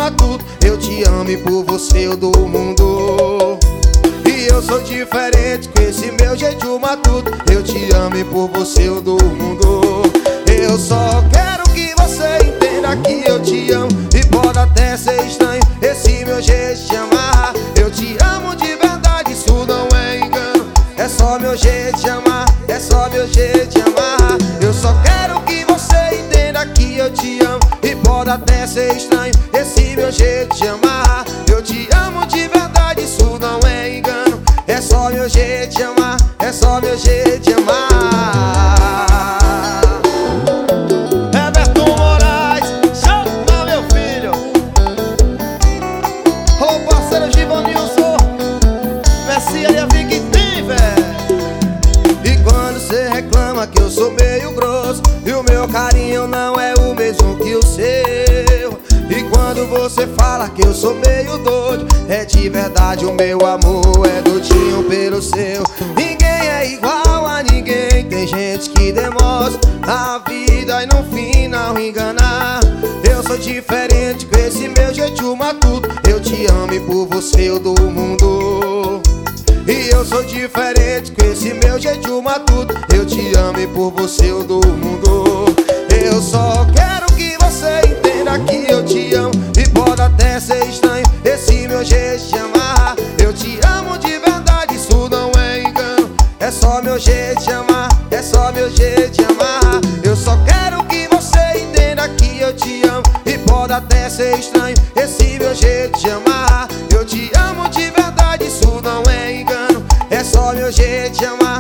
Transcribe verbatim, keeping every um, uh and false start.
ama tudo. Eu te amo e por você eu dou o mundo. E eu sou diferente com esse meu jeito matuto. Eu te amo e por você eu dou o mundo. Eu só quero que você entenda que eu te amo. E pode até ser estranho esse meu jeito de te amar. Eu te amo de verdade, isso não é engano. É só meu jeito de amar, é só meu jeito de amar. Eu só quero que você entenda que eu te amo. E pode até ser estranho esse meu jeito de amar. Eu te amo de verdade, isso não é engano. É só meu jeito de amar, é só meu jeito de amar. Everton Moraes, chama meu filho. Ô parceiro Givanilson, Messias e que tem, velho. E quando cê reclama que eu sou meio grosso e o meu carinho não é o mesmo que o seu. E quando você fala que eu sou meio doido, é de verdade, o meu amor é doidinho pelo seu. Ninguém é igual a ninguém, tem gente que demonstra a vida e no final enganar. Eu sou diferente com esse meu jeito matuto. Eu te amo e por você eu dou o mundo. E eu sou diferente com esse meu jeito matuto. Eu te amo e por você eu dou o mundo. Eu só quero que você entenda que eu te amo. E pode até ser estranho esse meu jeito de amar. Eu te amo de verdade, isso não é engano. É só meu jeito de amar, é só meu jeito de amar. Eu só quero que você entenda que eu te amo. E pode até ser estranho esse meu jeito de amar. Eu te amo de verdade, isso não é engano. É só meu jeito de amar,